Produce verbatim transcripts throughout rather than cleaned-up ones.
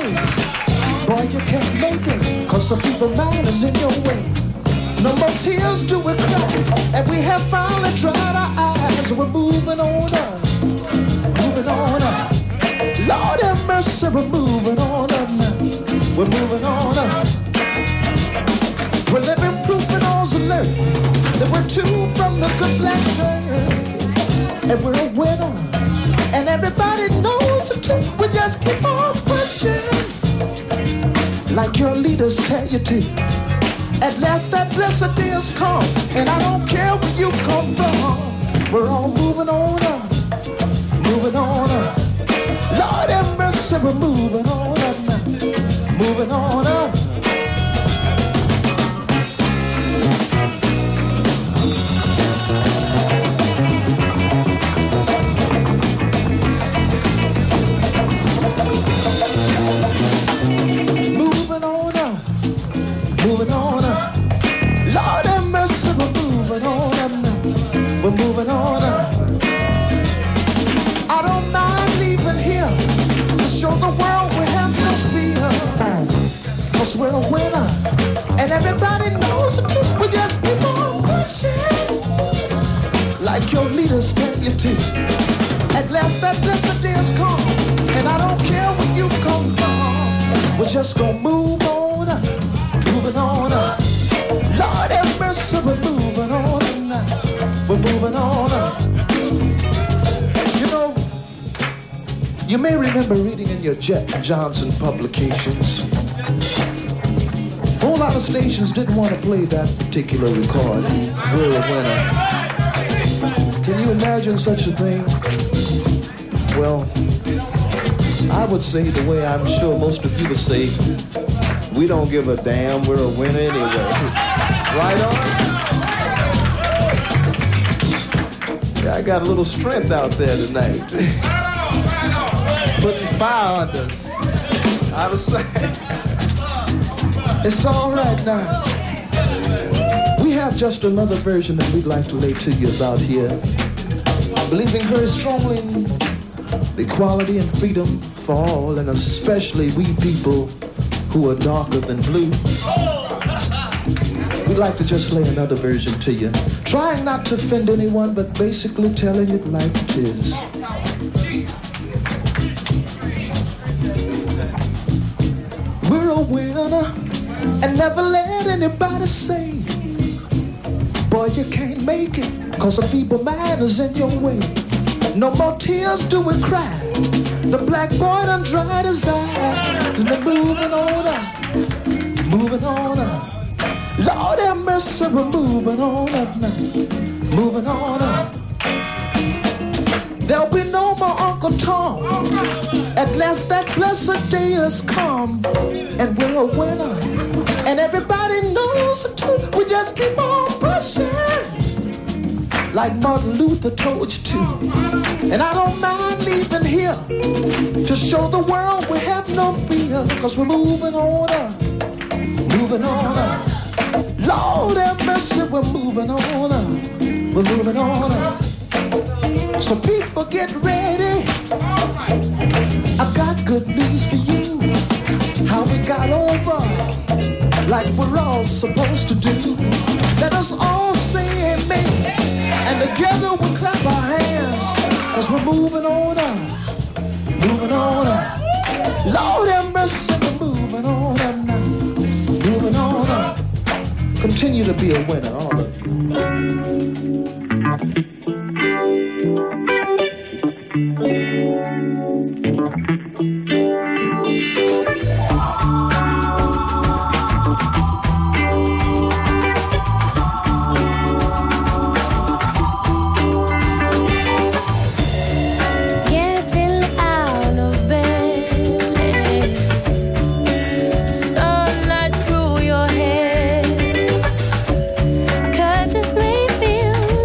way. Boy, you can't make it, cause some people's mind is in your way. No more tears do we cry, and we have finally dried our eyes. We're moving on up, moving on up. Lord have mercy, we're moving on up now. We're moving on up. We're living proof in all's alert that we're two from the good black dirt, and we're a winner. And everybody knows it too. We just keep on pushing, like your leaders tell you to. At last that blessed day has come, and I don't care where you come from. We're all moving on up, moving on up. Lord have mercy, we're moving on up now, moving on up. Moving on up, moving on up. Lord have mercy, we're moving on up now, we're moving on up. I don't mind leaving here to show the world we have no fear, cause we're a winner, and everybody knows it too. We just keep on pushing, like your leaders tell you to. At last that blessed day has come, and I don't care where you come from. We're just gonna move on up, moving on up. Lord have mercy, we're moving on up now, we're moving on up. You know, you may remember reading in your Jet Johnson publications, a whole lot of stations didn't want to play that particular record, We're a Winner. Can you imagine such a thing? Well, I would say the way I'm sure most of you would say, we don't give a damn, we're a winner anyway. Right on? Yeah, I got a little strength out there tonight. Putting fire under us. Out of sight. It's all right now. We have just another version that we'd like to lay to you about here. Believing very strongly in the equality and freedom for all, and especially we people who are darker than blue. We'd like to just lay another version to you. Trying not to offend anyone, but basically telling it like it is. We're a winner, and never let anybody say, boy, you can't make it, cause a feeble mind is in your way. No more tears do we cry. The black boy done dried his eyes, and they're moving on up, moving on up. Lord have mercy, we're moving on up now, moving on up. There'll be no more Uncle Tom. At last that blessed day has come, and we're a winner, and everybody knows it too. We just keep on pushing, like Martin Luther told you to. And I don't mind leaving here to show the world we have no fear, cause we're moving on up, moving on up. Lord have mercy, we're moving on up, we're moving on up. So people get ready, I've got good news for you. How we got over, like we're all supposed to do. Let us all say amen, and together we clap our hands, cause we're moving on up, moving on up. Lord have mercy, we're moving on up now, moving on up. Continue to be a winner, all of you. Feel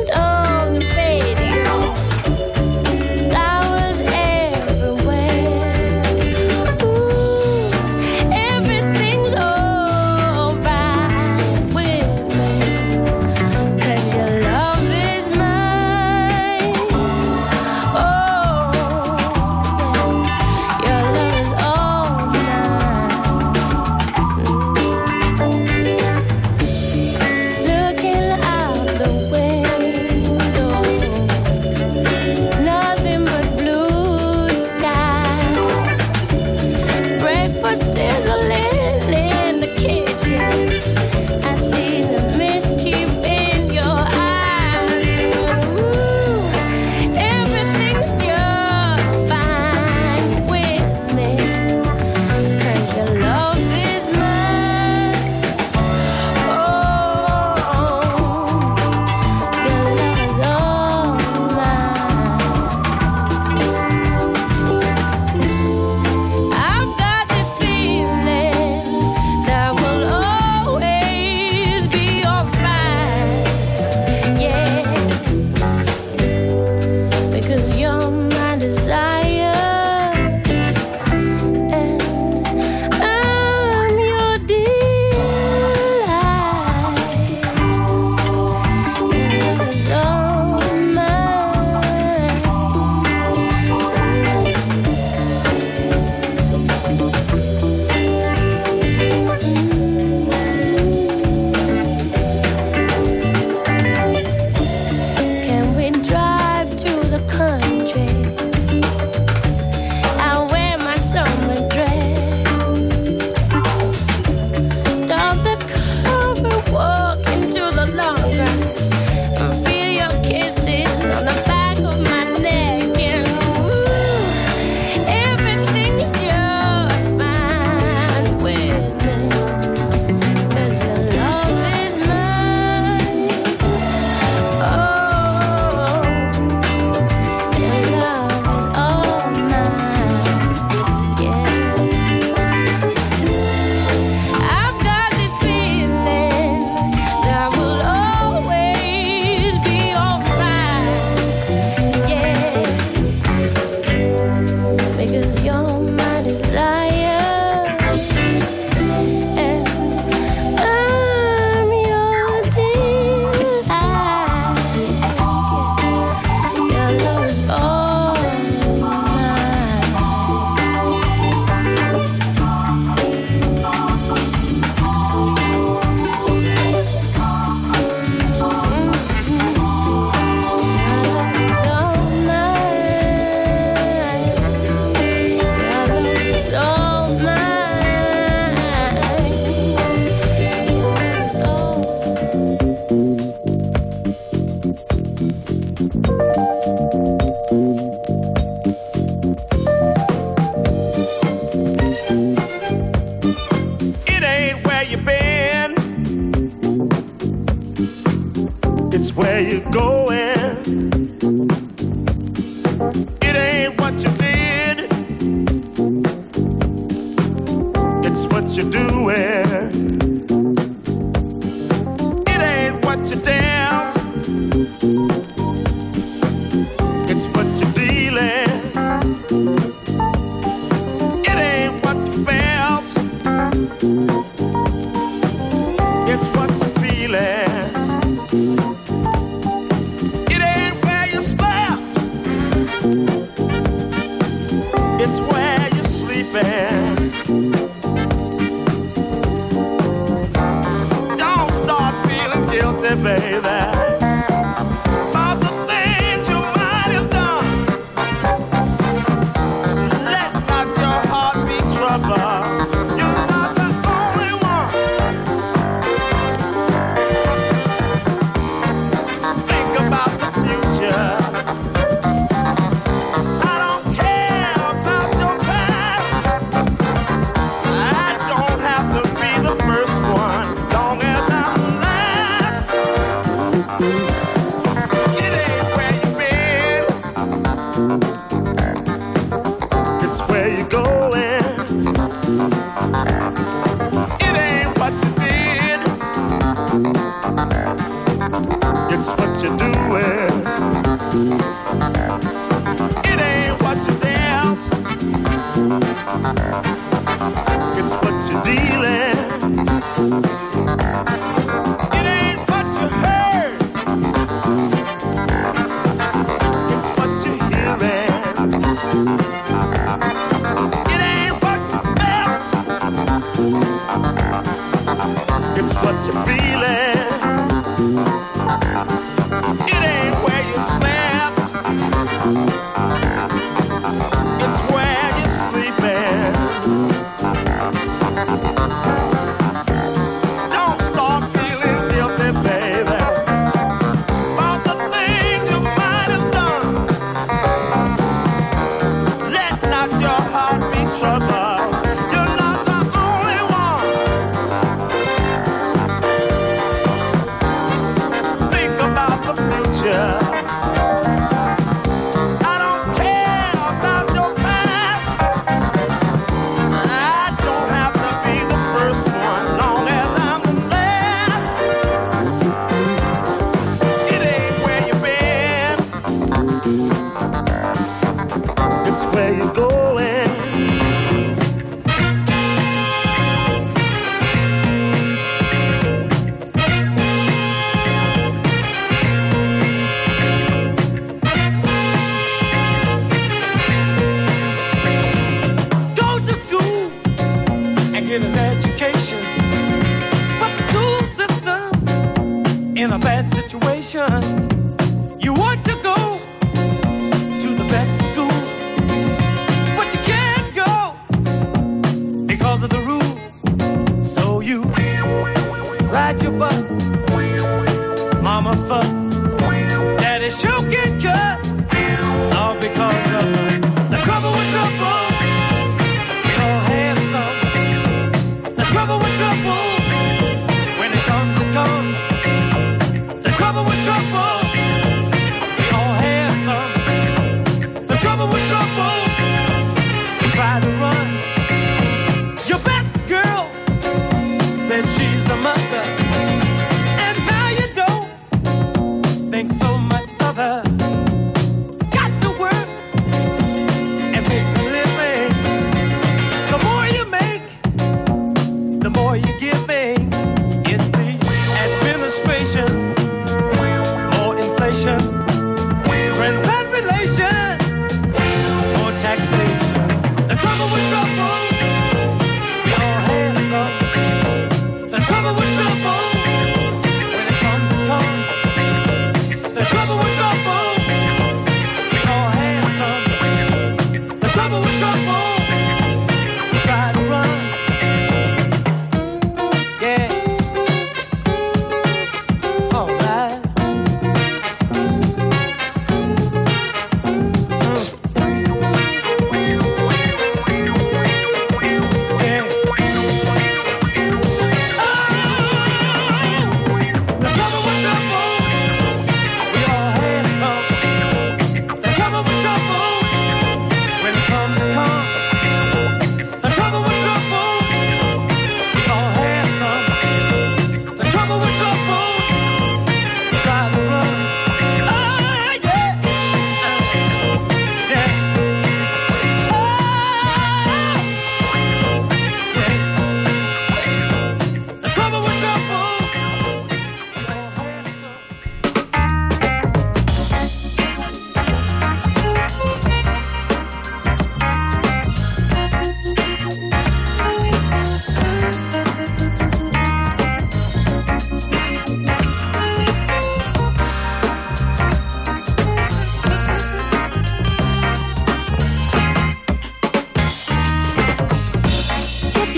Trouble with trouble.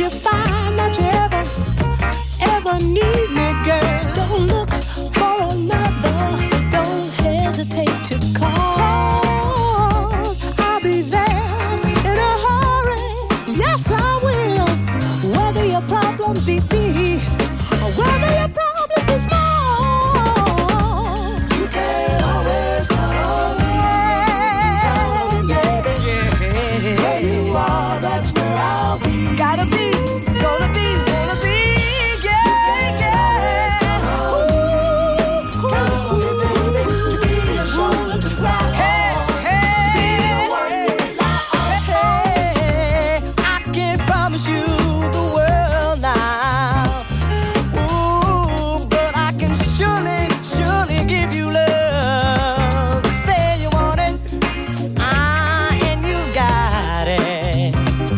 you find that you ever, ever need me, girl, don't look for another. Don't hesitate to call. I'll be there in a hurry. Yes, I will. Whether your problems be big or whether your problems be small, you can always count on me. Count on me, baby. Yeah. Where you are, that's where I'll be. Gotta be, gonna be, gonna be. Yeah, yeah. Ooh, count on me, baby, to be your shoulder to cry on. Hey, hey, to be the one you rely on. Hey, I can't promise you the world now. Ooh, but I can surely, surely give you love. Say you want it, ah, and you got it.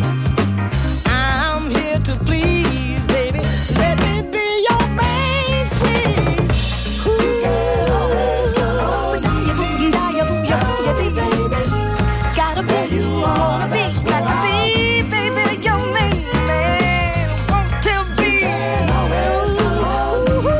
I'm here to please, baby. Let me be your main squeeze. Ooh, gotta be you wanna be, gotta be, baby, your main man. Want to be. Ooh,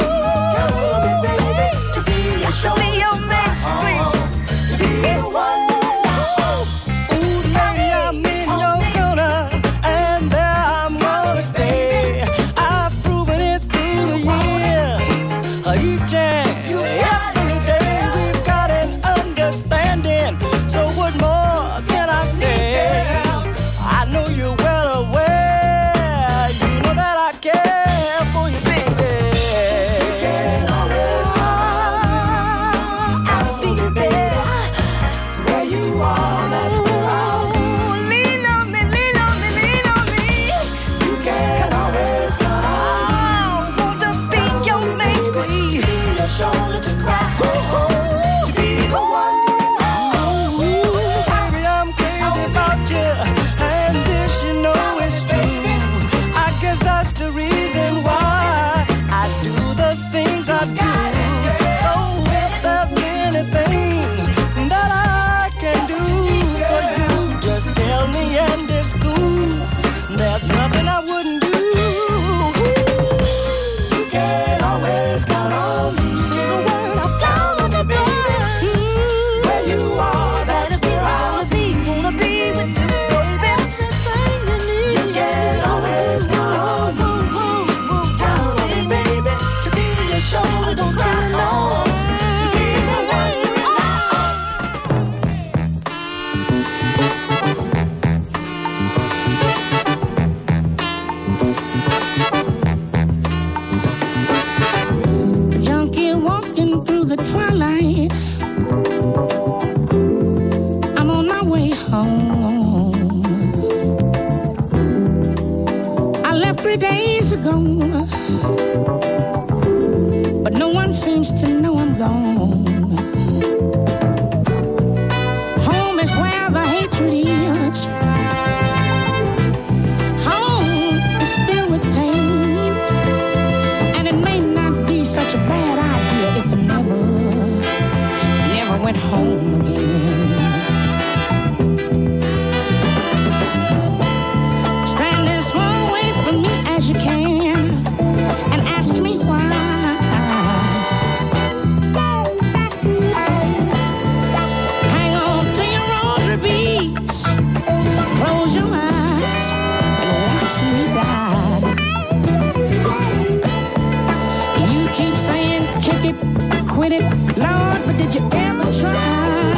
baby, to be your show, be your main squeeze. To be the one you love. Ooh, lady, I'm in your corner, and there I'm gonna stay. I've proven it through the years. Each and every day we've got an understanding. So what more can I say? I know you're well aware. You know that I care for you, baby. You can always count. I'll be there where you are. That's where I'll be. Lean on me, lean on me, lean on me. You can always count. I want to be your main squeeze. Be your shoulder to cry on. To be the one you love. Baby, I'm crazy about you, and this you know is true. I guess that's the reason why I do the things I do. Oh, if there's anything that I can do for you, just tell me and it's cool. There's nothing I wouldn't do. You can always count on me. Say the word, I'll count on me, baby. Where you are, that's where I'll be. Wanna be with you, baby. Everything you need. You can always count on me. Count on me, baby. To be your shoulder, don't cry alone. To be the one you rely on. A junkie walking through the twilight. I'm on my way home. I left three days ago, but no one seems to know I'm gone. Home is where the hatred is. Home is filled with pain, and it may not be such a bad idea if I never, never went home again. Stand as far away from me as you can and ask me why. Hang on to your rosary beads, close your eyes and watch me die. You keep saying kick it, quit it, Lord, but did you ever try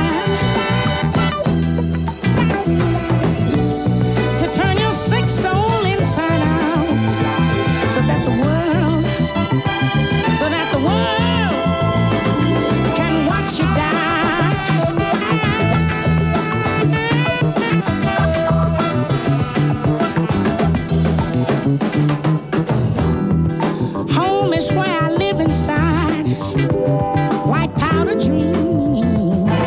to turn your sick soul inside out so that the world, so that the world can watch you die? Home is where I live inside, white powder dreams.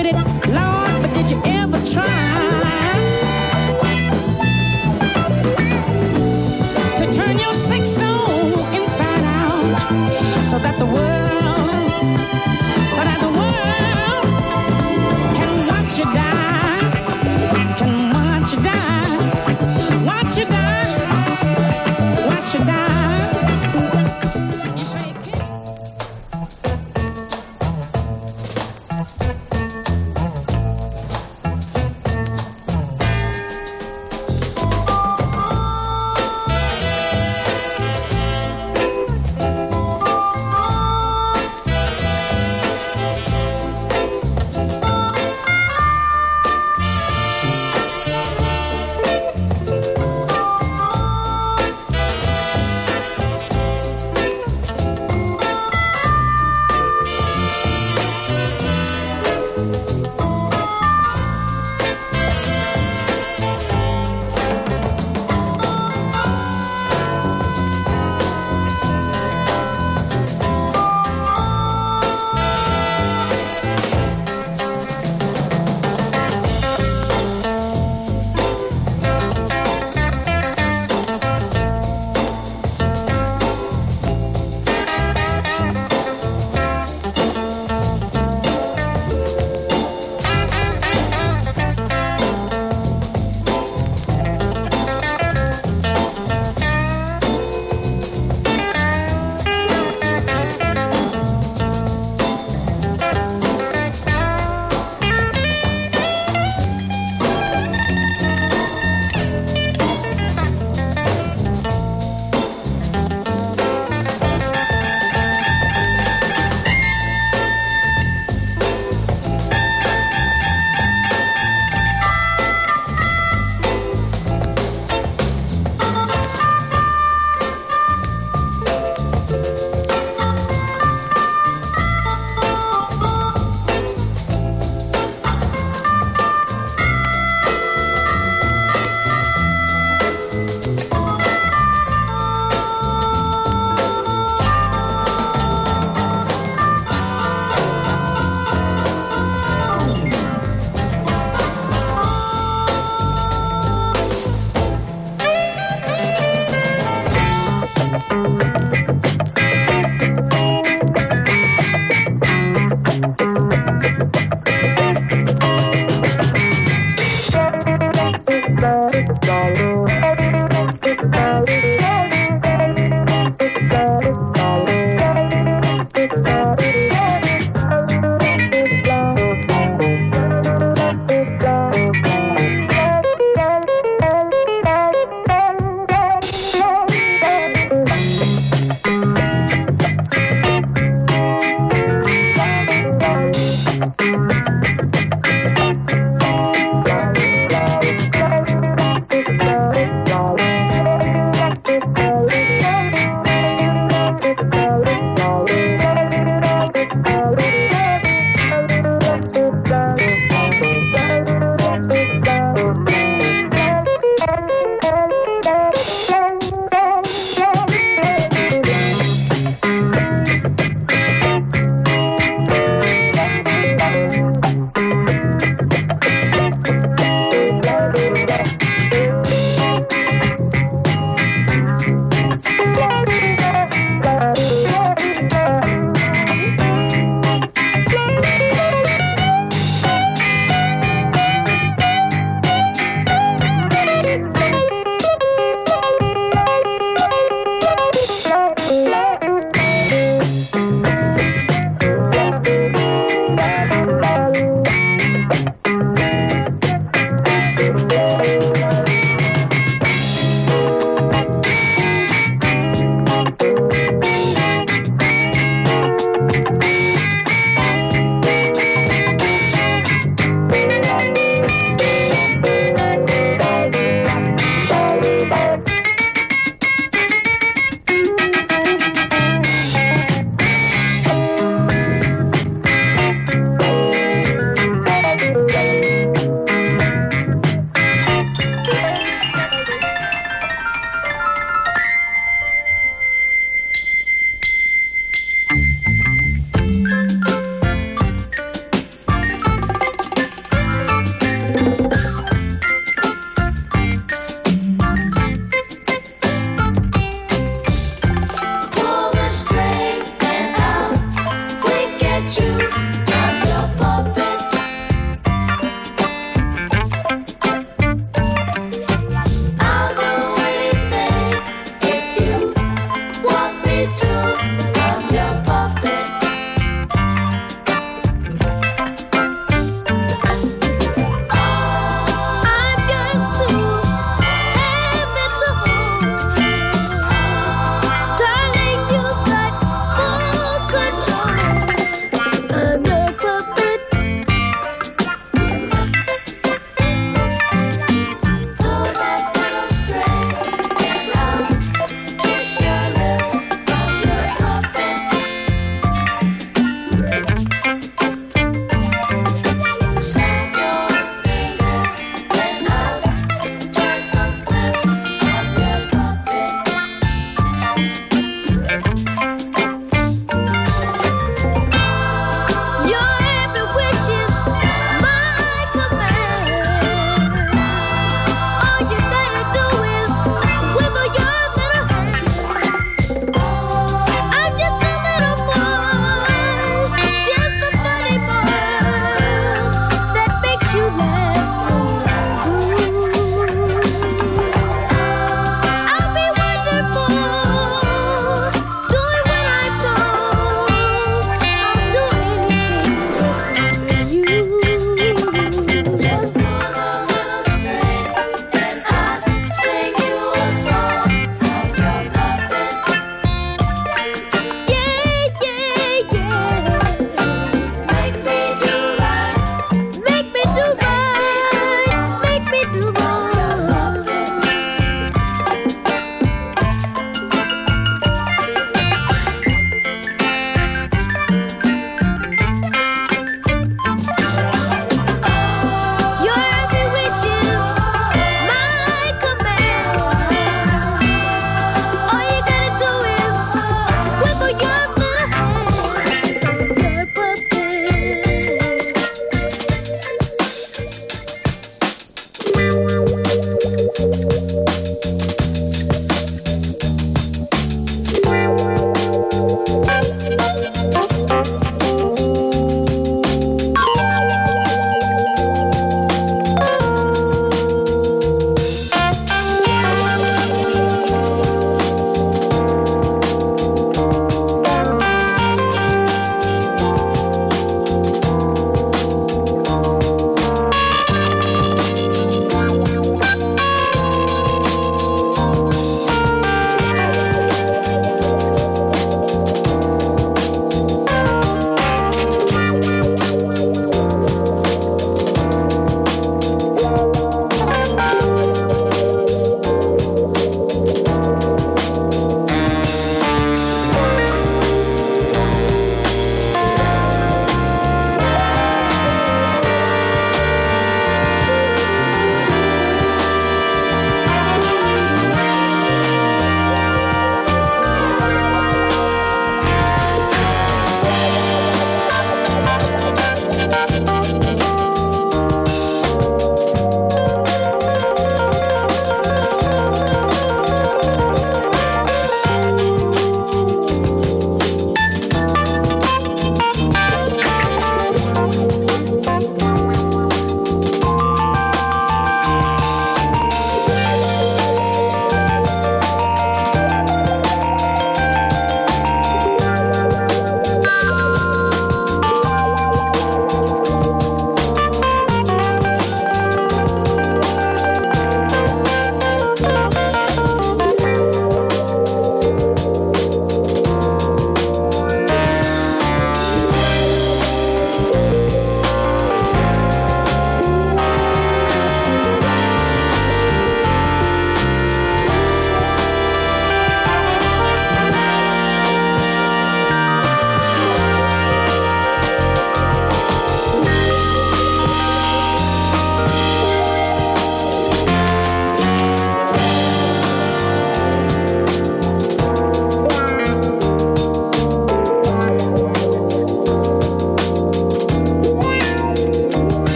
with it, Lord, but did you ever try to turn your sick soul inside out so that the world, so that the world can watch you die, can watch you die, watch you die, watch you die. You say,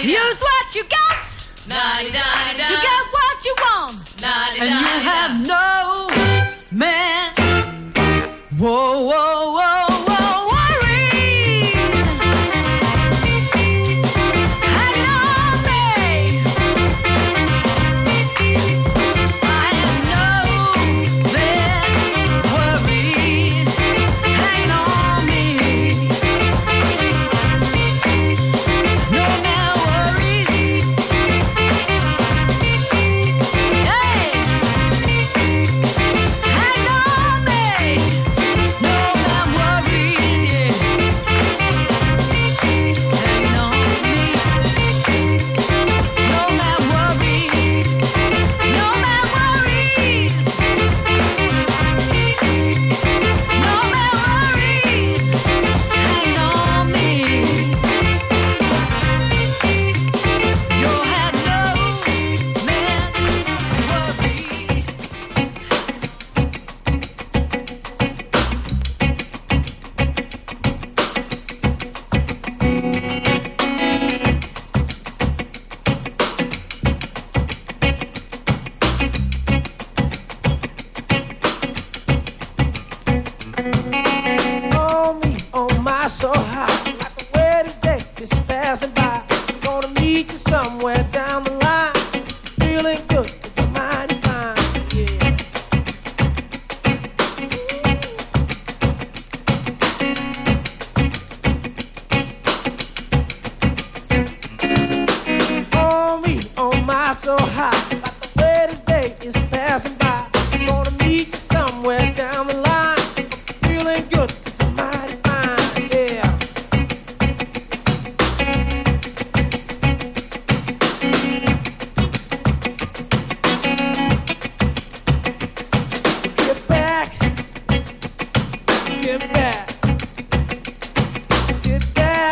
Use what you got to get what you want, and you have no man. Whoa, whoa, whoa.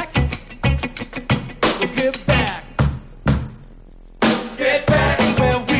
Get back where we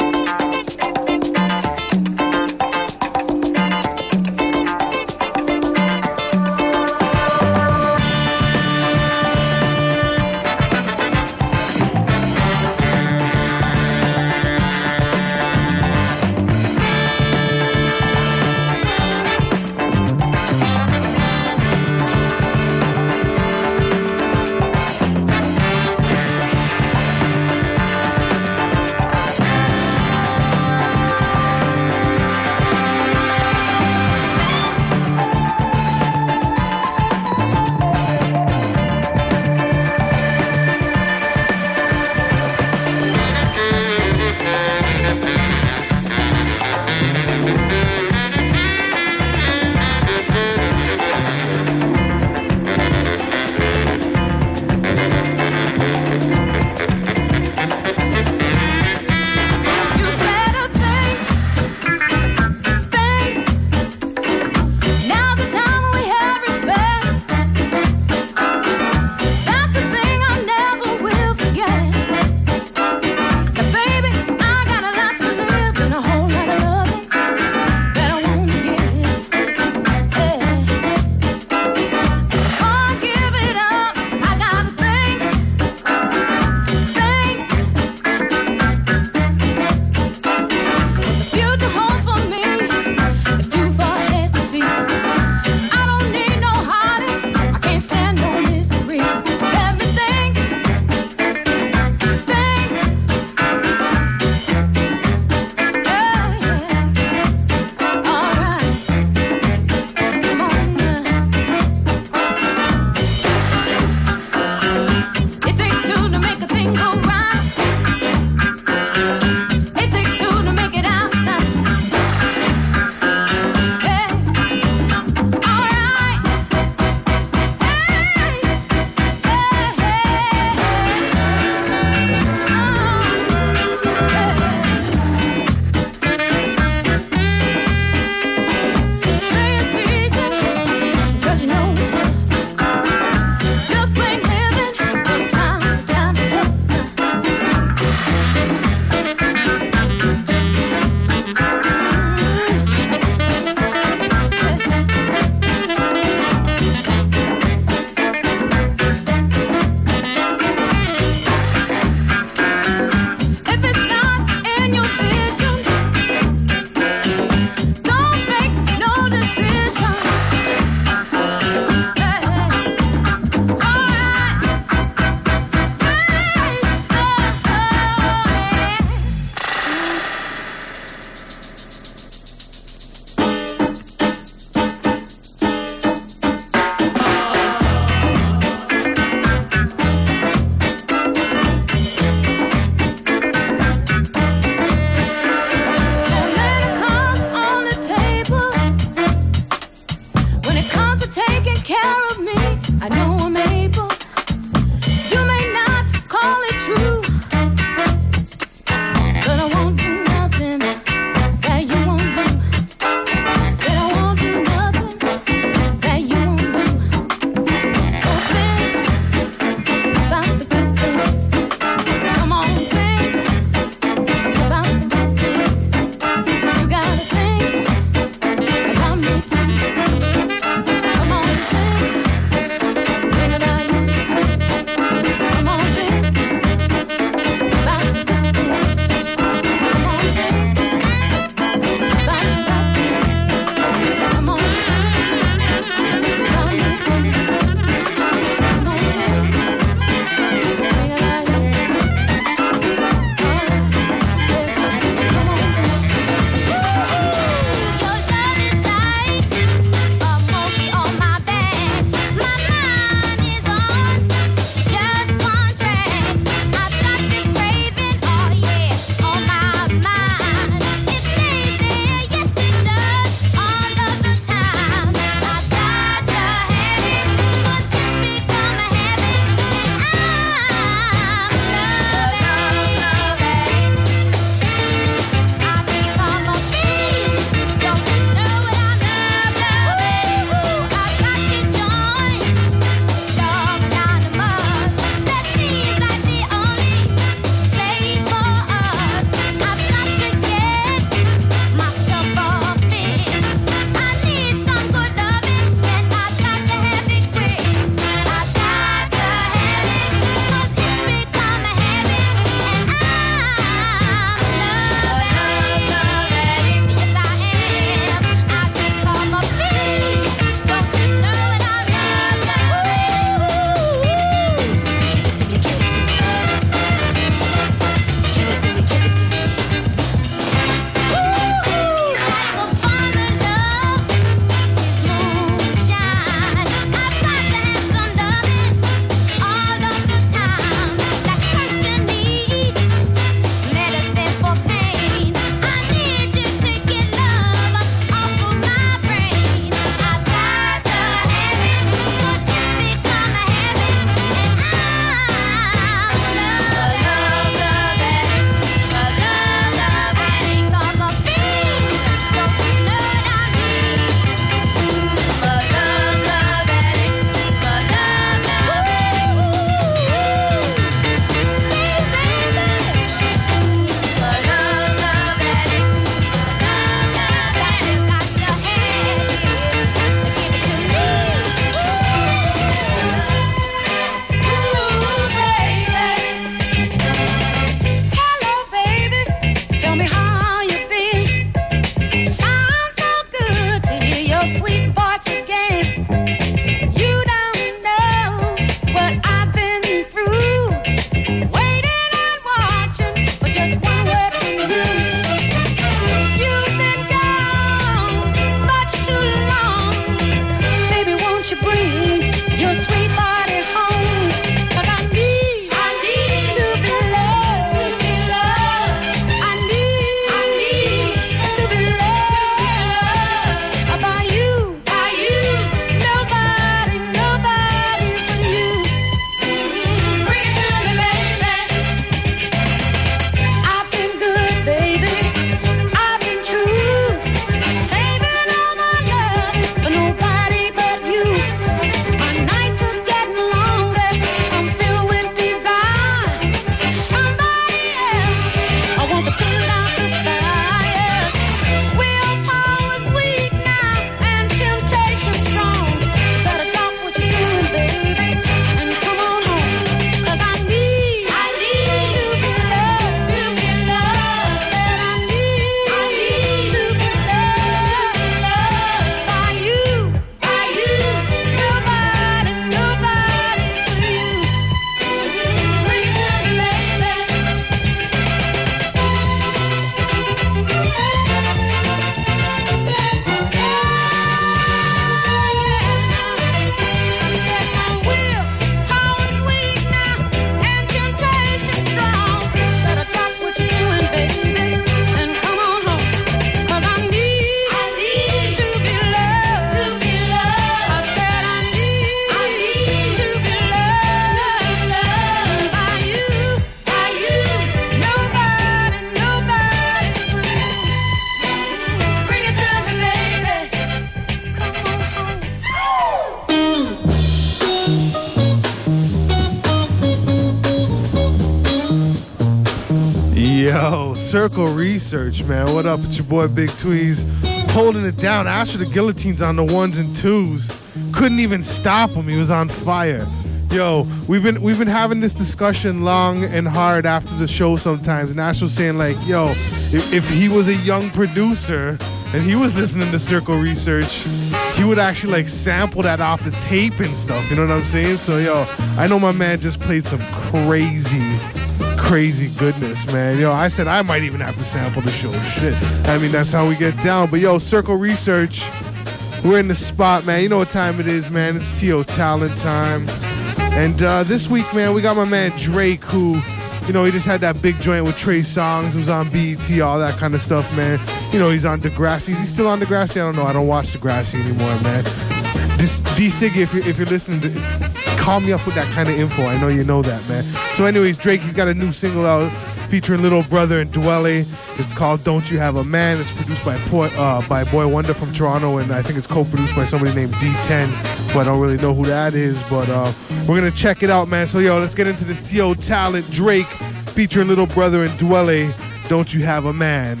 Circle Research, man. What up? It's your boy Big Tweez, holding it down. Asher the Guillotine's on the ones and twos. Couldn't even stop him. He was on fire. Yo, we've been we've been having this discussion long and hard after the show sometimes. And Ash was saying like, yo, if, if he was a young producer and he was listening to Circle Research, he would actually like sample that off the tape and stuff. You know what I'm saying? So yo, I know my man just played some crazy, crazy goodness, man. Yo, I said I might even have to sample the show. Shit. I mean, that's how we get down. But yo, Circle Research, we're in the spot, man. You know what time it is, man. It's T O Talent time. And uh, this week, man, we got my man Drake, who, you know, he just had that big joint with Trey Songz, who's on B E T, all that kind of stuff, man. You know, he's on Degrassi. Is he still on Degrassi? I don't know. I don't watch Degrassi anymore, man. This D-Siggy, if you're, if you're listening, to, call me up with that kind of info. I know you know that, man. So anyways, Drake, he's got a new single out featuring Little Brother and Dwele. It's called Don't You Have a Man. It's produced by Boy, uh, by Boy Wonder from Toronto, and I think it's co-produced by somebody named D ten, but I don't really know who that is, but uh, we're going to check it out, man. So, yo, let's get into this T O Talent. Drake featuring Little Brother and Dwele, Don't You Have a Man.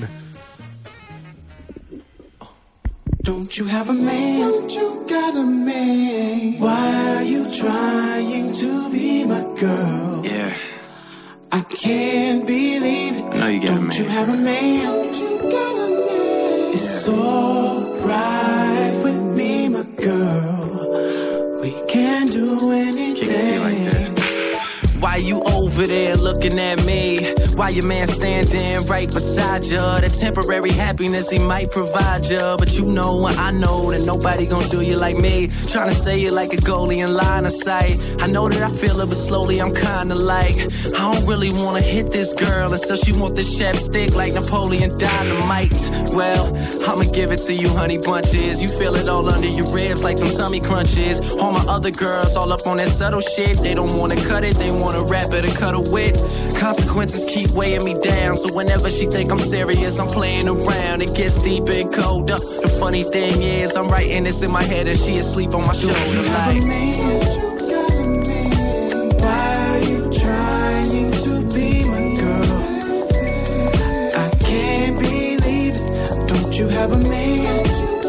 Don't you have a man? Don't you got a man? Why are you trying to be my girl? Yeah. I can't believe it. I know you got Don't a man. you have a man? Don't you got a man? It's alright with me, my girl. We can do anything. Kick it to you like this. Why you over there looking at me? Why your man standing right beside you? The temporary happiness he might provide you, but you know and I know that nobody gonna do you like me. Trying to say it like a goalie in line of sight. I know that I feel it, but slowly I'm kinda like I don't really wanna hit this girl until she want this chapstick like Napoleon Dynamite. Well, I'ma give it to you, honey bunches. You feel it all under your ribs like some tummy crunches. All my other girls all up on that subtle shit. They don't wanna cut it, they want a rapper to cut a wit. Consequences keep weighing me down, so whenever she think I'm serious, I'm playing around. It gets deeper and colder. The funny thing is, I'm writing this in my head and she asleep on my shoulder. You have like, a man, you got a man. Why are you trying to be my girl? I can't believe it. Don't you have a man?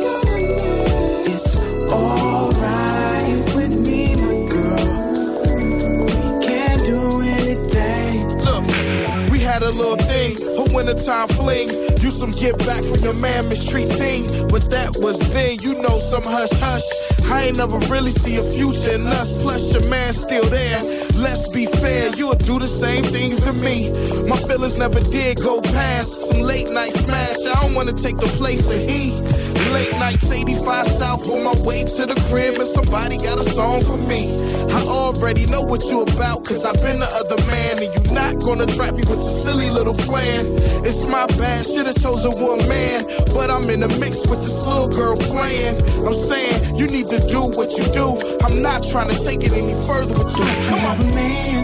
It's alright with me, my girl. We can do anything. Look, we had a little thing, a wintertime fling. You some get back from your man mistreating, but that was then, you know, some hush hush. I ain't never really see a future in us, plus your man's still there. Let's be fair, you'll do the same things to me. My feelings never did go past some late night smash. I don't wanna take the place of he. Late nights, eighty-five South on my way to the crib, and somebody got a song for me. I already know what you about, cause I've been the other man, and you not gonna trap me with your silly little plan. It's my bad, should've chosen one man, but I'm in the mix with this little girl playing. I'm saying, you need to do what you do. I'm not trying to take it any further with you. Come on. Man,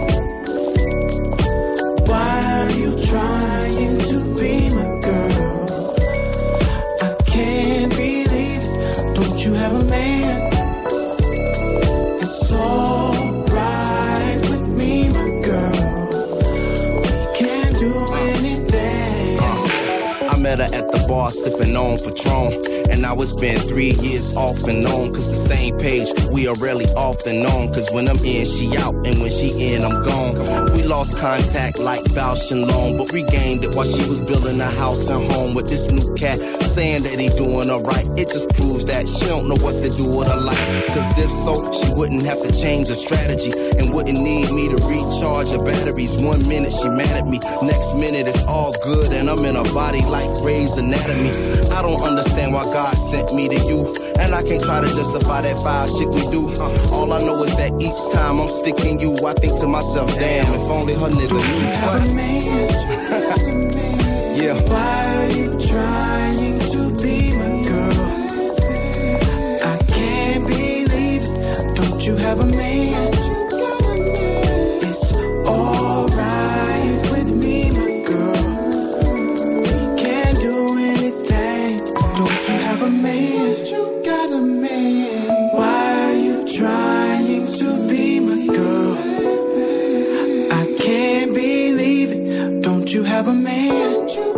why are you trying to be my girl? I can't believe it. Don't you have a man? It's alright with me, my girl. We can do anything. Uh, I met her at the bar sipping on Patron. And now it's been three years off and on, cause the same page, we are rarely off and on. Cause when I'm in, she out, and when she in, I'm gone. We lost contact like Bausch and Lomb, but regained it while she was building a house and home with this new cat, saying that he doing alright. It just proves that she don't know what to do with her life. Cause if so, she wouldn't have to change her strategy, and wouldn't need me to recharge her batteries. One minute she mad at me, next minute it's all good, and I'm in her body like Grey's Anatomy. I don't understand why God sent me to you, and I can't try to justify that foul shit we do. Uh, all I know is that each time I'm sticking you, I think to myself, damn, if only her nigga knew. Have a man, yeah. Why are you trying to be my girl? I can't believe it. Don't you have a man? It's alright with me, my girl. We can do anything. Don't you have a man? You got a man. Why are you trying to be my girl? I can't believe it. Don't you have a man?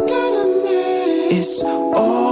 It's all